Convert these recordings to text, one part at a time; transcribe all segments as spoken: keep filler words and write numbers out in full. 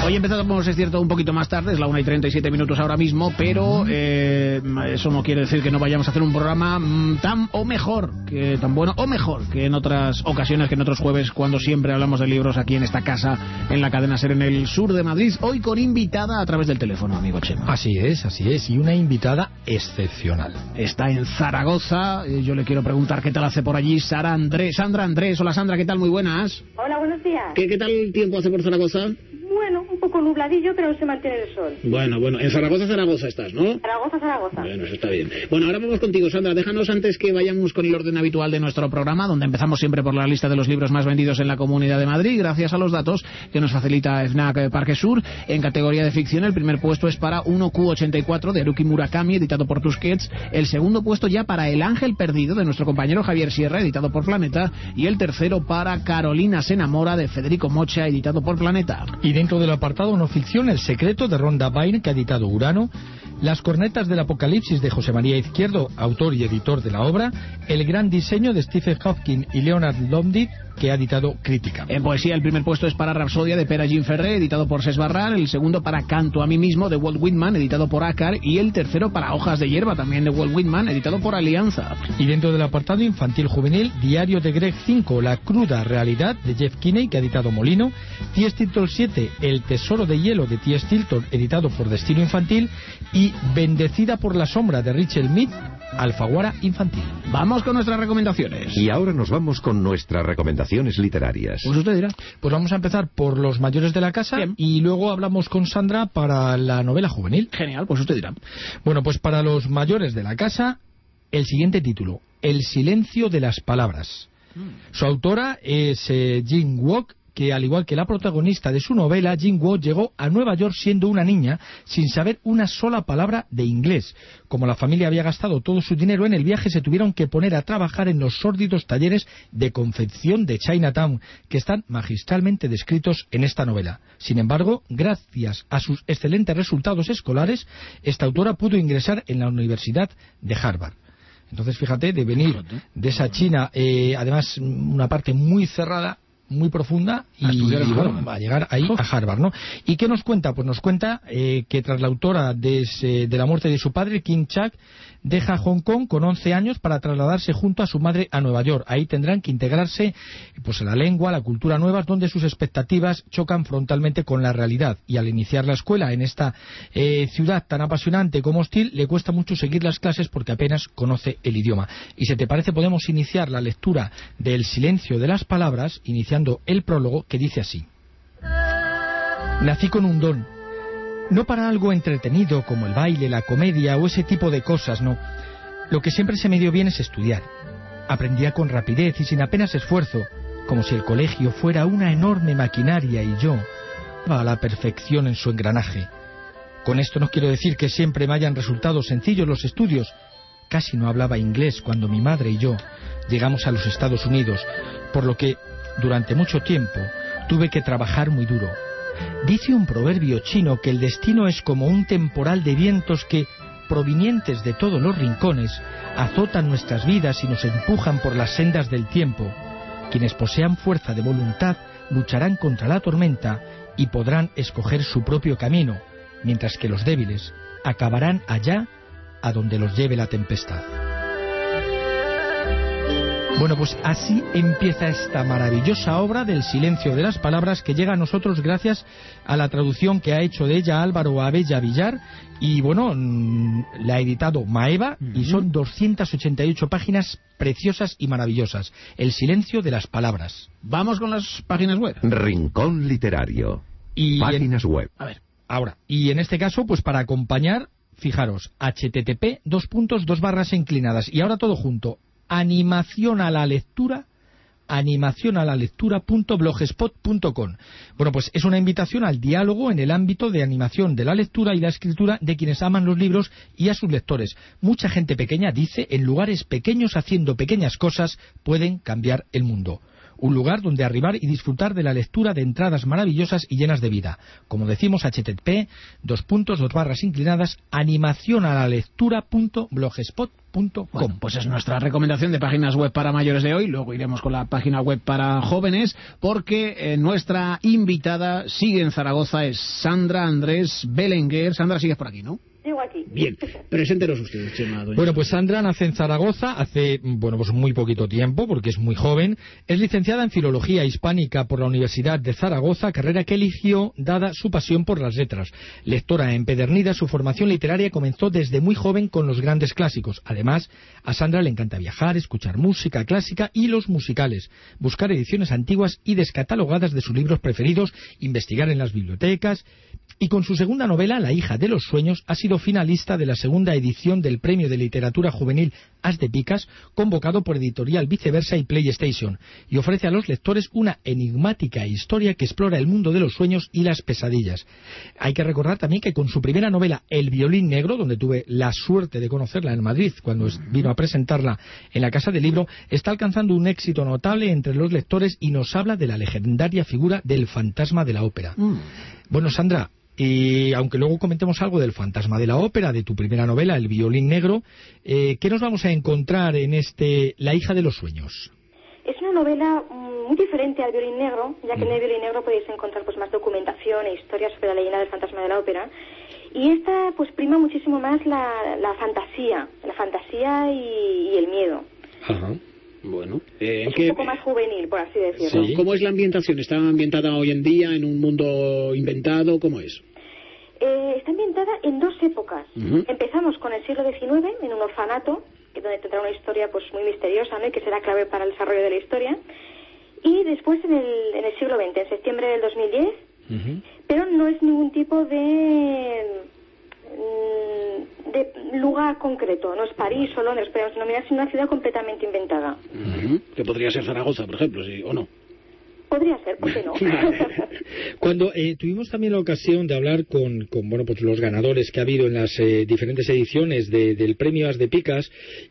Hoy empezamos, es cierto, un poquito más tarde, es la una y treinta y siete minutos ahora mismo, pero eh, eso no quiere decir que no vayamos a hacer un programa mmm, tan o mejor, que tan bueno o mejor que en otras ocasiones, que en otros jueves, cuando siempre hablamos de libros aquí en esta casa, en la cadena SER, en el sur de Madrid. Hoy con invitada a través del teléfono, amigo Chema. Así es, así es, y una invitada excepcional. Está en Zaragoza, yo le quiero preguntar qué tal hace por allí Sara Andrés, Sandra Andrés. Hola Sandra, ¿qué tal? Muy buenas. Hola, buenos días. ¿Qué, qué tal el tiempo hace por Zaragoza? Bueno, un poco nubladillo, pero se mantiene el sol. Bueno, bueno, en Zaragoza, Zaragoza estás, ¿no? Zaragoza, Zaragoza. Bueno, eso está bien. Bueno, ahora vamos contigo, Sandra. Déjanos, antes que vayamos con el orden habitual de nuestro programa, donde empezamos siempre por la lista de los libros más vendidos en la Comunidad de Madrid, gracias a los datos que nos facilita FNAC Parque Sur. En categoría de ficción, el primer puesto es para uno Q ochenta y cuatro de Haruki Murakami, editado por Tusquets. El segundo puesto ya para El Ángel Perdido, de nuestro compañero Javier Sierra, editado por Planeta. Y el tercero para Carolina se enamora, de Federico Mocha, editado por Planeta. Y dentro del apartado no ficción, El secreto, de Rhonda Byrne, que ha editado Urano. Las cornetas del apocalipsis, de José María Izquierdo, autor y editor de la obra. El gran diseño, de Stephen Hawking y Leonard Lomdic, que ha editado Crítica. En poesía, el primer puesto es para Rapsodia, de Pere Gin Ferrer, editado por Cés Barral. El segundo para Canto a mí mismo, de Walt Whitman, editado por Ácar. Y el tercero para Hojas de hierba, también de Walt Whitman, editado por Alianza. Y dentro del apartado infantil juvenil, Diario de Greg cinco, La cruda realidad, de Jeff Kinney, que ha editado Molino. T. Stilton siete, El tesoro de hielo, de T. Stilton, editado por Destino Infantil. Y Bendecida por la sombra, de Richard Mead, Alfaguara Infantil. Vamos con nuestras recomendaciones. Y ahora nos vamos con nuestras recomendaciones literarias. Pues usted dirá. Pues vamos a empezar por Los mayores de la casa. Bien. Y luego hablamos con Sandra para la novela juvenil. Genial, pues usted dirá. Bueno, pues para Los mayores de la casa, el siguiente título: El silencio de las palabras. Mm. Su autora es eh, Jing Wook, que al igual que la protagonista de su novela, Jing Wook llegó a Nueva York siendo una niña sin saber una sola palabra de inglés. Como la familia había gastado todo su dinero en el viaje, se tuvieron que poner a trabajar en los sórdidos talleres de confección de Chinatown, que están magistralmente descritos en esta novela. Sin embargo, gracias a sus excelentes resultados escolares, esta autora pudo ingresar en la Universidad de Harvard. Entonces, fíjate, de venir de esa China, eh, además una parte muy cerrada, muy profunda, y, a estudiar y bueno, va a llegar ahí a Harvard, ¿no? ¿Y qué nos cuenta? Pues nos cuenta eh, que tras la autora de, ese, de la muerte de su padre, Kim Chak, deja Hong Kong con once años para trasladarse junto a su madre a Nueva York. Ahí tendrán que integrarse pues en la lengua, la cultura nuevas, donde sus expectativas chocan frontalmente con la realidad. Y al iniciar la escuela en esta eh, ciudad tan apasionante como hostil, le cuesta mucho seguir las clases porque apenas conoce el idioma. Y si te parece, podemos iniciar la lectura del silencio de las palabras, iniciando el prólogo, que dice así: Nací con un don, no para algo entretenido como el baile, la comedia o ese tipo de cosas, no. Lo que siempre se me dio bien es estudiar. Aprendía con rapidez y sin apenas esfuerzo, como si el colegio fuera una enorme maquinaria y yo a la perfección en su engranaje. Con esto no quiero decir que siempre me hayan resultado sencillos los estudios. Casi no hablaba inglés cuando mi madre y yo llegamos a los Estados Unidos, por lo que durante mucho tiempo tuve que trabajar muy duro. Dice un proverbio chino que el destino es como un temporal de vientos que, provenientes de todos los rincones, azotan nuestras vidas y nos empujan por las sendas del tiempo. Quienes posean fuerza de voluntad lucharán contra la tormenta y podrán escoger su propio camino, mientras que los débiles acabarán allá a donde los lleve la tempestad. Bueno, pues así empieza esta maravillosa obra del silencio de las palabras, que llega a nosotros gracias a la traducción que ha hecho de ella Álvaro Abella Villar, y bueno, la ha editado Maeva, uh-huh. Y son doscientas ochenta y ocho páginas preciosas y maravillosas. El silencio de las palabras. Vamos con las páginas web. Rincón literario. Y páginas en... web. A ver, ahora, y en este caso, pues para acompañar, fijaros, http dos puntos dos barras inclinadas, y ahora todo junto, animación a la lectura, animación a la lectura punto blogspot punto com. Bueno, pues es una invitación al diálogo en el ámbito de animación de la lectura y la escritura de quienes aman los libros y a sus lectores. Mucha gente pequeña dice: en lugares pequeños, haciendo pequeñas cosas, pueden cambiar el mundo. un lugar donde arribar y disfrutar de la lectura de entradas maravillosas y llenas de vida. Como decimos, H T T P, dos puntos, dos barras inclinadas, animación a la lectura punto blogspot punto com. Bueno, pues es nuestra recomendación de páginas web para mayores de hoy. Luego iremos con la página web para jóvenes, porque eh, nuestra invitada sigue en Zaragoza, es Sandra Andrés Belenguer. Sandra, sigues por aquí, ¿no? Sigo aquí. Bien, preséntenos ustedes, Chema. Doña. Bueno, pues Sandra nace en Zaragoza hace, bueno, pues muy poquito tiempo, porque es muy joven. Es licenciada en Filología Hispánica por la Universidad de Zaragoza, carrera que eligió dada su pasión por las letras. Lectora empedernida, su formación literaria comenzó desde muy joven con los grandes clásicos. Además, a Sandra le encanta viajar, escuchar música clásica y los musicales, buscar ediciones antiguas y descatalogadas de sus libros preferidos, investigar en las bibliotecas. Y con su segunda novela, La hija de los sueños, ha sido finalista de la segunda edición del Premio de Literatura Juvenil As de Picas, convocado por Editorial Viceversa y PlayStation, y ofrece a los lectores una enigmática historia que explora el mundo de los sueños y las pesadillas. Hay que recordar también que con su primera novela, El violín negro, donde tuve la suerte de conocerla en Madrid cuando vino a presentarla en la Casa del Libro, está alcanzando un éxito notable entre los lectores y nos habla de la legendaria figura del fantasma de la ópera. Mm. Bueno, Sandra, y aunque luego comentemos algo del fantasma de la ópera, de tu primera novela, El violín negro, eh, ¿qué nos vamos a encontrar en este La hija de los sueños? Es una novela muy diferente al violín negro, ya que en el violín negro podéis encontrar pues más documentación e historias sobre la leyenda del fantasma de la ópera. Y esta pues prima muchísimo más la, la fantasía, la fantasía y, y el miedo. Ajá. Bueno, eh, es un poco más juvenil, por así decirlo. Sí. ¿Cómo es la ambientación? ¿Está ambientada hoy en día en un mundo inventado? ¿Cómo es? Eh, está ambientada en dos épocas. Uh-huh. Empezamos con el siglo diecinueve, en un orfanato, donde tendrá una historia pues muy misteriosa, ¿no? Y que será clave para el desarrollo de la historia. Y después en el, en el siglo veinte, en septiembre del dos mil diez, uh-huh. Pero no es ningún tipo de... de lugar concreto, no es París o Londres, podemos denominar, sino una ciudad completamente inventada. Uh-huh. Que podría ser Zaragoza, por ejemplo, ¿sí? ¿O no? Podría ser, ¿por qué no? Cuando eh, tuvimos también la ocasión de hablar con, con bueno, pues los ganadores que ha habido en las eh, diferentes ediciones de, del Premio As de Picas,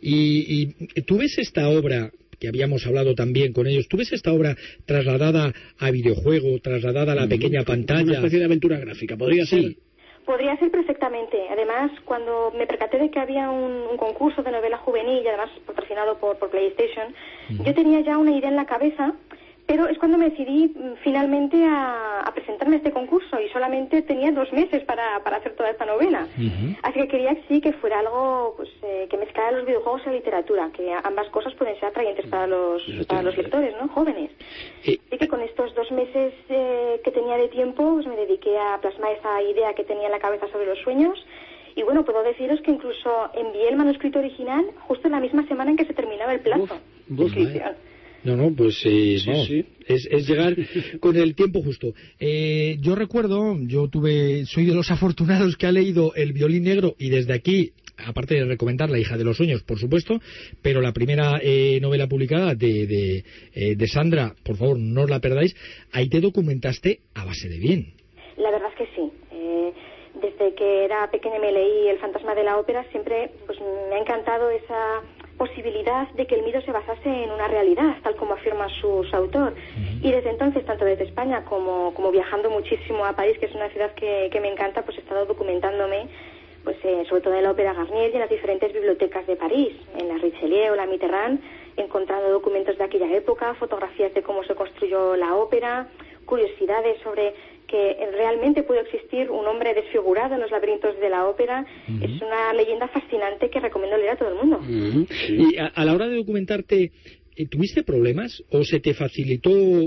y, y tú ves esta obra, que habíamos hablado también con ellos, ¿tú ves esta obra trasladada a videojuego, trasladada a la uh-huh. pequeña pantalla? Una especie de aventura gráfica, ¿podría sí. ser? Podría ser perfectamente. Además, cuando me percaté de que había un, un concurso de novela juvenil, y además patrocinado por, por PlayStation, uh-huh. yo tenía ya una idea en la cabeza, pero es cuando me decidí finalmente a, a presentarme a este concurso, y solamente tenía dos meses para, para hacer toda esta novela. Uh-huh. Así que quería que sí, que fuera algo pues eh, que mezclara los videojuegos y la literatura, que ambas cosas pueden ser atrayentes para los, para los lectores, ¿no? Jóvenes. Sí. Así que con estos dos meses eh, que tenía de tiempo, pues me dediqué a plasmar esa idea que tenía en la cabeza sobre los sueños. Y bueno, puedo deciros que incluso envié el manuscrito original justo en la misma semana en que se terminaba el plazo uf, de inscripción. No, no, pues eh, sí, no, sí. Es, es llegar con el tiempo justo. Eh, yo recuerdo, yo tuve, soy de los afortunados que ha leído El violín negro, y desde aquí, aparte de recomendar La hija de los sueños, por supuesto, pero la primera eh, novela publicada de, de, eh, de Sandra, por favor, no os la perdáis, ahí te documentaste a base de bien. La verdad es que sí. Eh, desde que era pequeña me leí El fantasma de la ópera, siempre pues me ha encantado esa posibilidad de que el mito se basase en una realidad, tal como afirma su, su autor. Uh-huh. Y desde entonces, tanto desde España como, como viajando muchísimo a París, que es una ciudad que, que me encanta, pues he estado documentándome, pues eh, sobre todo en la Ópera Garnier y en las diferentes bibliotecas de París, en la Richelieu o la Mitterrand, encontrando documentos de aquella época, fotografías de cómo se construyó la ópera, curiosidades sobre que realmente puede existir un hombre desfigurado en los laberintos de la ópera. Uh-huh. Es una leyenda fascinante que recomiendo leer a todo el mundo. Uh-huh. Sí. Y a, a la hora de documentarte, ¿tuviste problemas o se te facilitó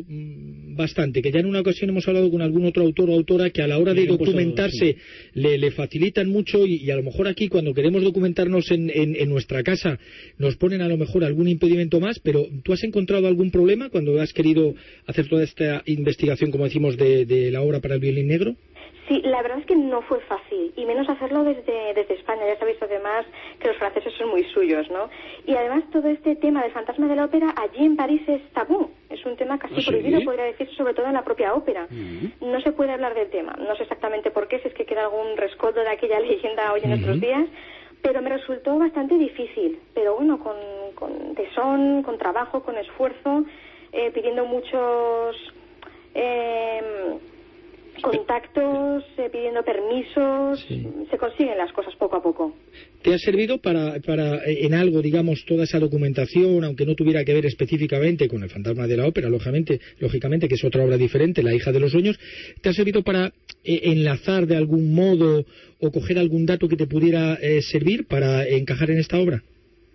bastante? Que ya en una ocasión hemos hablado con algún otro autor o autora que a la hora de documentarse le, le facilitan mucho, y, y a lo mejor aquí cuando queremos documentarnos en, en, en nuestra casa nos ponen a lo mejor algún impedimento más, pero ¿tú has encontrado algún problema cuando has querido hacer toda esta investigación, como decimos, de, de la obra para El violín negro? Sí, la verdad es que no fue fácil, y menos hacerlo desde, desde España. Ya sabéis además que los franceses son muy suyos, ¿no? Y además todo este tema del fantasma de la ópera allí en París es tabú, es un tema casi ¿Ah, prohibido, sí? podría decirse, sobre todo en la propia ópera. Uh-huh. No se puede hablar del tema, no sé exactamente por qué, si es que queda algún rescoldo de aquella leyenda hoy en uh-huh. nuestros días, pero me resultó bastante difícil. Pero bueno, con, con tesón, con trabajo, con esfuerzo, eh, pidiendo muchos eh, contactos, eh, pidiendo permisos, sí. Se consiguen las cosas poco a poco. ¿Te ha servido para, para en algo, digamos, toda esa documentación, aunque no tuviera que ver específicamente con El fantasma de la ópera, lógicamente, lógicamente que es otra obra diferente, La hija de los sueños, ¿te ha servido para eh, enlazar de algún modo o coger algún dato que te pudiera eh, servir para encajar en esta obra?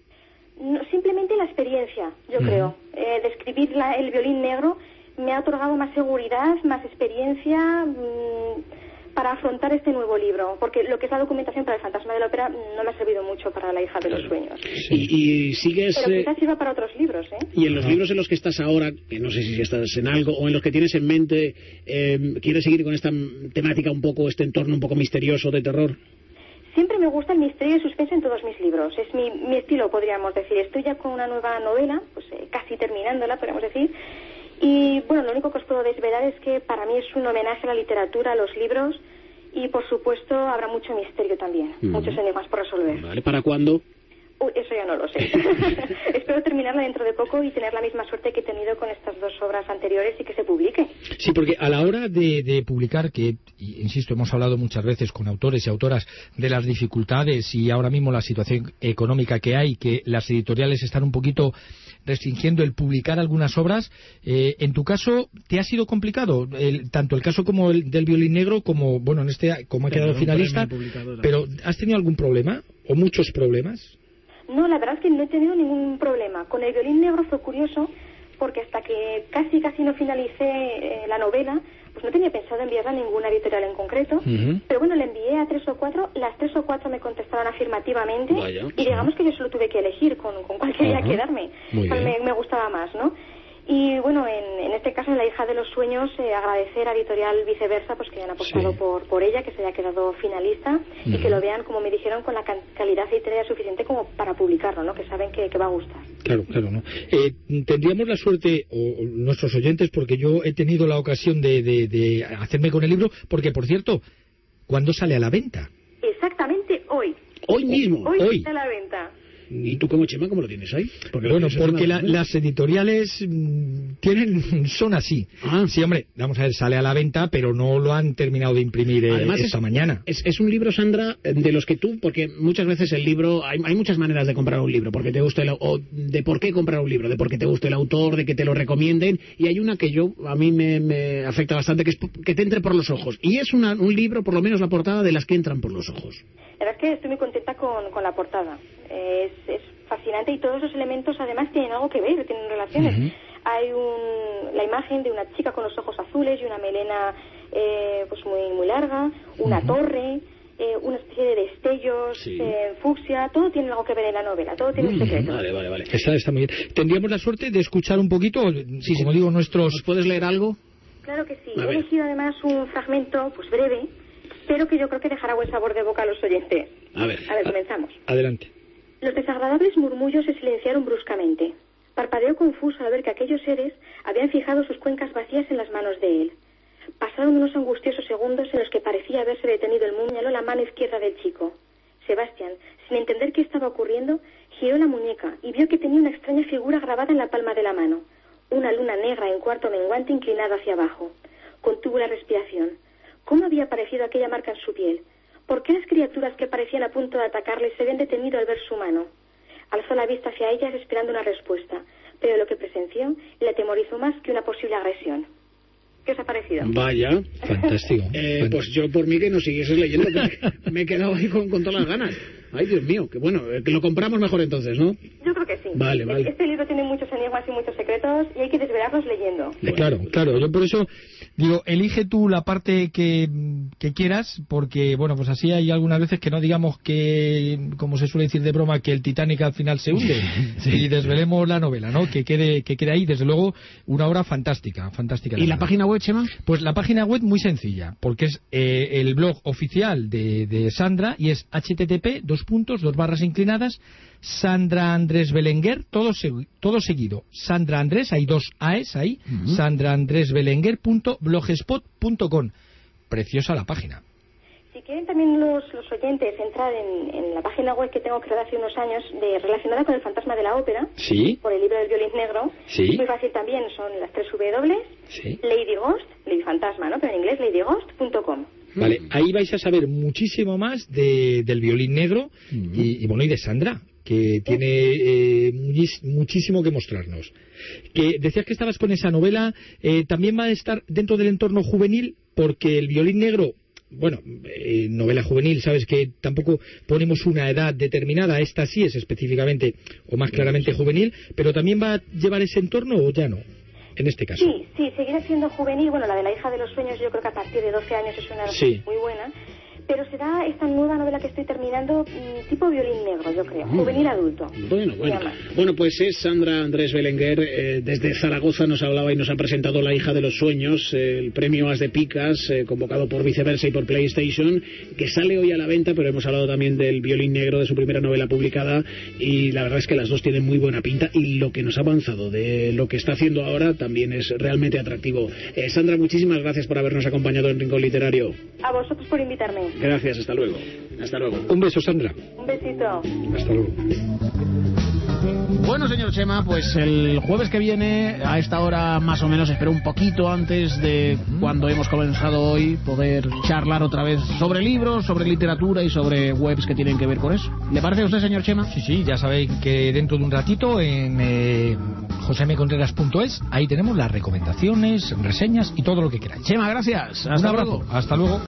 No, simplemente la experiencia, yo uh-huh. creo. Eh, de escribir la, el violín negro me ha otorgado más seguridad, más experiencia mmm, para afrontar este nuevo libro, porque lo que es la documentación para El fantasma de la ópera no me ha servido mucho para La hija de los sueños. Sí. Y, y sigues... Pero quizás sirva para otros libros, ¿eh? Y en los ah. libros en los que estás ahora, que no sé si estás en algo, o en los que tienes en mente, eh, ¿quieres seguir con esta temática un poco, este entorno un poco misterioso de terror? Siempre me gusta el misterio y el suspense en todos mis libros. Es mi, mi estilo, podríamos decir. Estoy ya con una nueva novela, pues eh, casi terminándola, podríamos decir. Y bueno, lo único que os puedo desvelar es que para mí es un homenaje a la literatura, a los libros, y por supuesto habrá mucho misterio también, uh-huh. muchos enigmas por resolver. Vale, ¿para cuándo? Uy, eso ya no lo sé. Espero terminarla dentro de poco y tener la misma suerte que he tenido con estas dos obras anteriores y que se publique. Sí, porque a la hora de, de publicar, que, insisto, hemos hablado muchas veces con autores y autoras de las dificultades y ahora mismo la situación económica que hay, que las editoriales están un poquito restringiendo el publicar algunas obras, eh, en tu caso, ¿te ha sido complicado? El, tanto el caso como el del violín negro, como, bueno, en este, como ha quedado finalista, pero ¿has tenido algún problema o muchos problemas? No, la verdad es que no he tenido ningún problema. Con el violín negro fue curioso porque hasta que casi casi no finalicé eh, la novela, pues no tenía pensado enviarla a ninguna editorial en concreto, uh-huh. pero bueno, la envié a tres o cuatro, las tres o cuatro me contestaron afirmativamente. Vaya, y digamos uh-huh. que yo solo tuve que elegir con, con cuál quería uh-huh. quedarme, pues me, me gustaba más, ¿no? Y bueno, en, en este caso, en La hija de los sueños, eh, agradecer a Editorial Viceversa pues que hayan apostado sí. por, por ella, que se haya quedado finalista uh-huh. y que lo vean, como me dijeron, con la can- calidad literaria suficiente como para publicarlo, ¿no? Que saben que, que va a gustar. Claro, claro, ¿no? Eh, tendríamos la suerte, o, o nuestros oyentes, porque yo he tenido la ocasión de, de, de hacerme con el libro, porque, por cierto, ¿cuándo sale a la venta? Exactamente hoy. Hoy mismo. Hoy, hoy. sale a la venta. ¿Y tú como Chema cómo lo tienes ahí? Porque bueno, porque la, las editoriales mmm, tienen son así. Ah. Sí, hombre, vamos a ver, sale a la venta, pero no lo han terminado de imprimir eh, Además esta es, mañana. Es, es un libro, Sandra, de los que tú, porque muchas veces el libro, hay, hay muchas maneras de comprar un libro, porque te gusta el, o de por qué comprar un libro, de por qué te gusta el autor, de que te lo recomienden, y hay una que yo, a mí me, me afecta bastante, que es que te entre por los ojos. Y es una, un libro, por lo menos la portada, de las que entran por los ojos. La verdad es que estoy muy contenta con, con la portada. Es, es fascinante y todos esos elementos además tienen algo que ver, tienen relaciones. Uh-huh. Hay un, la imagen de una chica con los ojos azules y una melena eh, pues muy muy larga, una uh-huh. torre, eh, una especie de destellos, sí. eh, fucsia, todo tiene algo que ver en la novela, todo tiene uh-huh. un secreto. Vale, vale, vale. Está, está muy bien. ¿Tendríamos la suerte de escuchar un poquito, sí, como sí. digo, nuestros... ¿Nos puedes leer algo? Claro que sí. He elegido además un fragmento pues breve, pero que yo creo que dejará buen sabor de boca a los oyentes. A ver. A ver, comenzamos. Adelante. Los desagradables murmullos se silenciaron bruscamente. Parpadeó confuso al ver que aquellos seres habían fijado sus cuencas vacías en las manos de él. Pasaron unos angustiosos segundos en los que parecía haberse detenido el muñalo la mano izquierda del chico. Sebastián, sin entender qué estaba ocurriendo, giró la muñeca y vio que tenía una extraña figura grabada en la palma de la mano. Una luna negra en cuarto menguante inclinada hacia abajo. Contuvo la respiración. ¿Cómo había aparecido aquella marca en su piel? ¿Por qué las criaturas que parecían a punto de atacarle se habían detenido al ver su mano? Alzó la vista hacia ellas esperando una respuesta, pero lo que presenció le atemorizó más que una posible agresión. ¿Qué os ha parecido? Vaya, fantástico. Eh, pues yo por mí que no siguieses leyendo, porque me he quedado ahí con, con todas las ganas. Ay, Dios mío, que bueno, que lo compramos mejor entonces, ¿no? Yo creo que sí. Vale, vale. Este libro tiene muchos enigmas y muchos secretos y hay que desvelarlos leyendo. Bueno. Claro, claro. Yo por eso digo, elige tú la parte que, que quieras, porque, bueno, pues así hay algunas veces que no digamos que, como se suele decir de broma, que el Titanic al final se hunde. Sí. Y desvelemos la novela, ¿no? Que quede, que quede ahí, desde luego, una obra fantástica, fantástica. ¿Y la, la página web, Chema? Pues la página web muy sencilla, porque es eh, el blog oficial de, de Sandra y es http dos puntos, dos barras inclinadas, Sandra Andrés Belenguer, todo, segu- todo seguido. Sandra Andrés, hay dos A's ahí, uh-huh. sandra andrés belenguer punto blogspot punto com. Preciosa la página. Si quieren también los, los oyentes entrar en, en la página web que tengo creada hace unos años de, relacionada con el fantasma de la ópera, sí, por el libro del violín negro, sí, muy fácil también, son las tres W, sí, Lady Ghost, Lady Fantasma, ¿no? Pero en inglés lady ghost punto com. Vale, ahí vais a saber muchísimo más de, del violín negro mm. y, y bueno, y de Sandra, que tiene eh, muchísimo que mostrarnos. Que decías que estabas con esa novela, eh, también va a estar dentro del entorno juvenil, porque el violín negro, bueno, eh, novela juvenil, sabes que tampoco ponemos una edad determinada, esta sí es específicamente o más claramente juvenil, pero también va a llevar ese entorno o ya no, en este caso. Sí, sí, seguirá siendo juvenil. Bueno, la de la hija de los sueños yo creo que a partir de doce años es una sí. muy buena. Pero será esta nueva novela que estoy terminando tipo violín negro, yo creo, juvenil adulto. Bueno, bueno. Bueno, pues es Sandra Andrés Belenguer, eh, desde Zaragoza nos hablaba y nos ha presentado La hija de los sueños, eh, el premio As de Picas, eh, convocado por Viceversa y por PlayStation, que sale hoy a la venta, pero hemos hablado también del violín negro, de su primera novela publicada, y la verdad es que las dos tienen muy buena pinta, y lo que nos ha avanzado de lo que está haciendo ahora también es realmente atractivo. Eh, Sandra, muchísimas gracias por habernos acompañado en Rincón Literario. A vosotros por invitarme. Gracias, hasta luego. Hasta luego. Un beso, Sandra. Un besito. Hasta luego. Bueno, señor Chema, pues el jueves que viene, a esta hora más o menos, espero un poquito antes de cuando hemos comenzado hoy, poder charlar otra vez sobre libros, sobre literatura y sobre webs que tienen que ver con eso. ¿Le parece a usted, señor Chema? Sí, sí, ya sabéis que dentro de un ratito en eh, jose eme contreras punto es, ahí tenemos las recomendaciones, reseñas y todo lo que queráis. Chema, gracias. Hasta un abrazo. luego. Hasta luego.